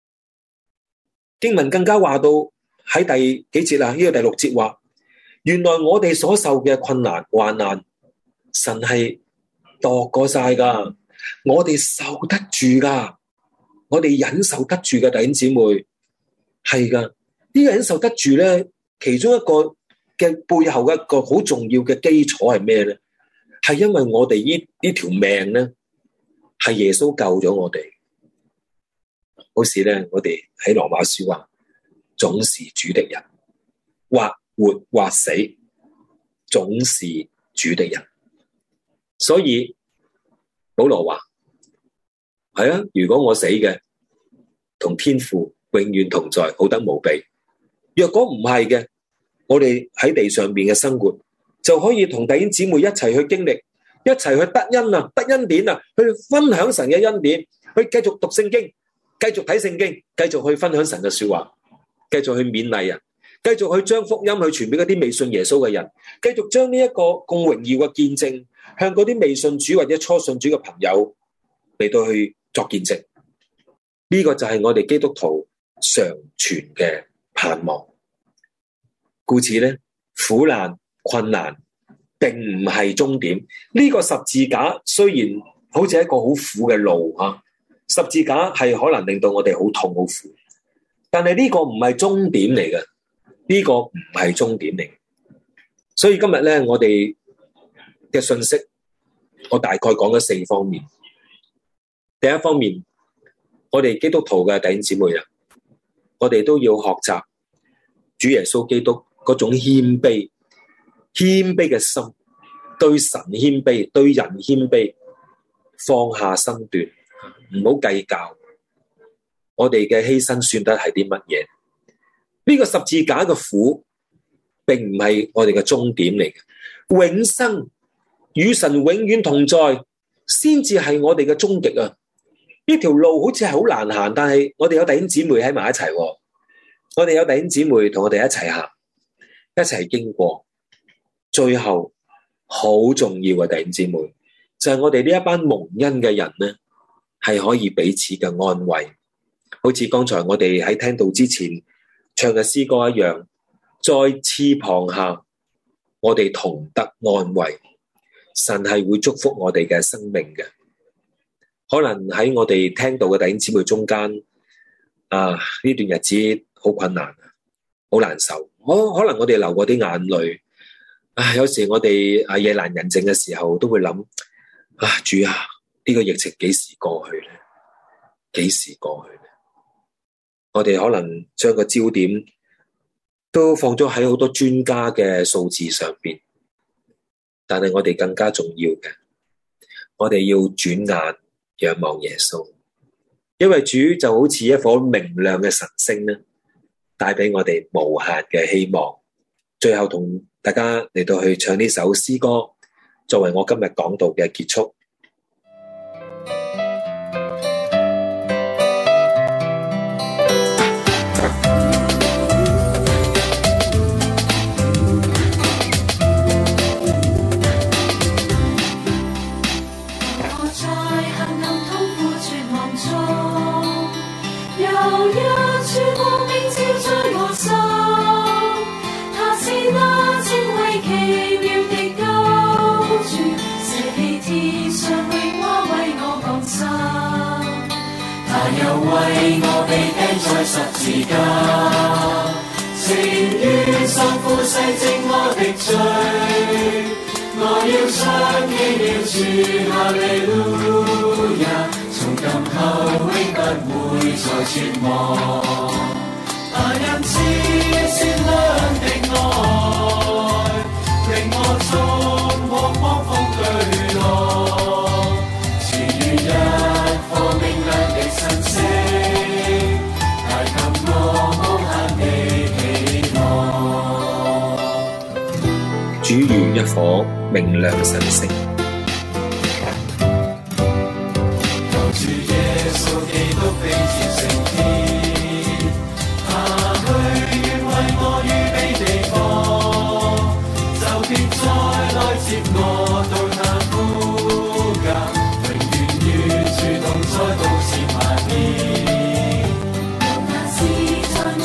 經文更加話到喺第幾節啊？呢個第6節話，原來我哋所受嘅困難患難，神係度過晒噶，我哋受得住噶，我哋忍受得住嘅弟兄姊妹係噶。呢個忍受得住咧，其中一個嘅背後一個好重要嘅基礎係咩咧？係因為我哋呢條命咧，係耶穌救咗我哋。好似咧，我哋喺羅馬書話，總是主的人，或活或死，總是主的人。所以保羅話係啊，如果我死嘅，同天父永遠同在，好得無比。若果唔係嘅，我哋喺地上邊嘅生活就可以同弟兄姊妹一齊去經歷，一齊去得恩啊，得恩典啊，去分享神嘅恩典，去繼續讀聖經，繼續睇聖經，繼續去分享神嘅說話，繼續去勉勵人，繼續去將福音去傳俾嗰啲未信耶穌嘅人，繼續將呢一個咁榮耀嘅見證向嗰啲未信主或者初信主嘅朋友嚟到去作見證。呢個就係我哋基督徒常存嘅盼望。故此咧，苦難困難並唔係終點。呢個十字架雖然好似一個好苦嘅路啊，十字架係可能令到我哋好痛好苦，但係呢個唔係終點嚟嘅，呢個唔係終點嚟。所以今日咧，我哋嘅信息，我大概講咗4方面。第一方面，我哋基督徒嘅弟兄姊妹啊，我哋都要學習主耶穌基督嗰種謙卑嘅心，對神謙卑，對人謙卑，放下身段，唔好計較我哋嘅犧牲算得係啲乜嘢。呢個十字架嘅苦並唔係我哋嘅終點嚟嘅，永生與神永遠同在先至係我哋嘅終極啊！呢條路好似係好難行，但係我哋有弟兄姊妹喺埋一齊，我哋有弟兄姊妹同我哋一齊行，一齊經過。最後好重要嘅弟兄姊妹就係我哋呢一班蒙恩嘅人呢，係可以彼此嘅安慰，好似剛才我哋喺聽道之前唱嘅詩歌一樣，在翅膀下我哋同得安慰。神係會祝福我哋嘅生命嘅。可能喺我哋聽到嘅弟兄姊妹中間呢段日子好困難，好難受。可能我哋流過啲眼淚。有時我哋夜闌人靜嘅時候都會諗，主啊，呢個疫情幾時過去呢？幾時過去呢？我哋可能將個焦點都放咗喺好多專家嘅數字上邊，但係我哋更加重要嘅，我哋要轉眼仰望耶穌，因為主就好似一顆明亮嘅晨星咧，帶俾我哋無限嘅希望。最後同大家嚟到去唱呢首詩歌，作為我今日講道嘅結束。 又為我被釘在十字架，情願受苦洗淨我的罪。我要唱起了主哈利路亞，從今後永不會再絕望。但因此善良的愛，令我衝破狂風巨浪，賜予一顆明亮的晨星，帶給我無限的希望。 主如一顆明亮晨星， 求主耶穌基督飛越聖天，下去願為我預備地方，就別再來接我到那苦架，永遠與主同在，到時萬年。無難事在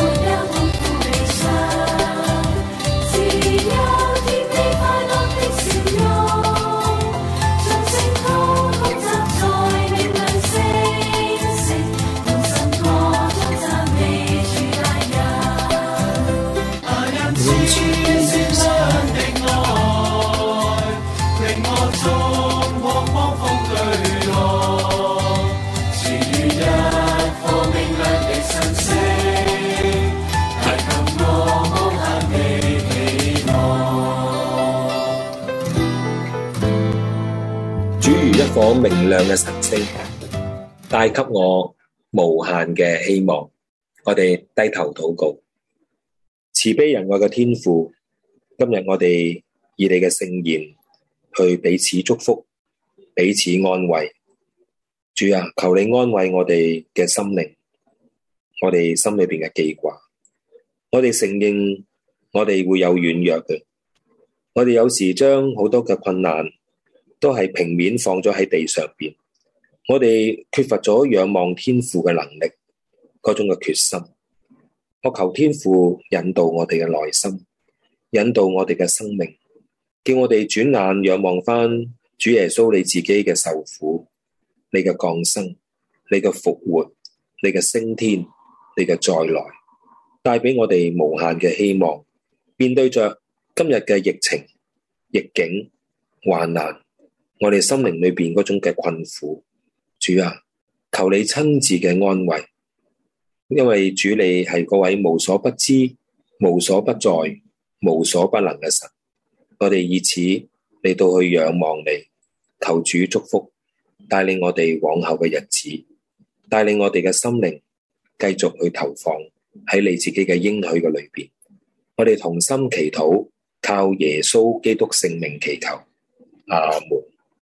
我明亮嘅晨星，帶給我無限嘅希望。我哋低頭禱告。慈悲仁愛嘅天父，今日我哋以你嘅聖言去彼此祝福，彼此安慰。主啊，求你安慰我哋嘅心靈，我哋心裏邊嘅記掛。我哋承認我哋會有軟弱嘅，我哋有時將好多嘅困難都係平面放咗喺地上邊，我哋缺乏咗仰望天父嘅能力，嗰種嘅決心。我求天父引導我哋嘅內心，引導我哋嘅生命，叫我哋轉眼仰望翻主耶穌你自己嘅受苦，你嘅降生，你嘅復活，你嘅升天，你嘅再來，帶俾我哋無限嘅希望。面對着今日嘅疫情、逆境、患難，我哋心靈裏邊嗰種嘅困苦，主啊，求你親自嘅安慰。因為主你係嗰位無所不知、無所不在、無所不能嘅神，我哋以此嚟到去仰望你，求主祝福，帶領我哋往後嘅日子，帶領我哋嘅心靈繼續去投放喺你自己嘅應許嘅裏邊。我哋同心祈禱，靠耶穌基督聖名祈求，阿門。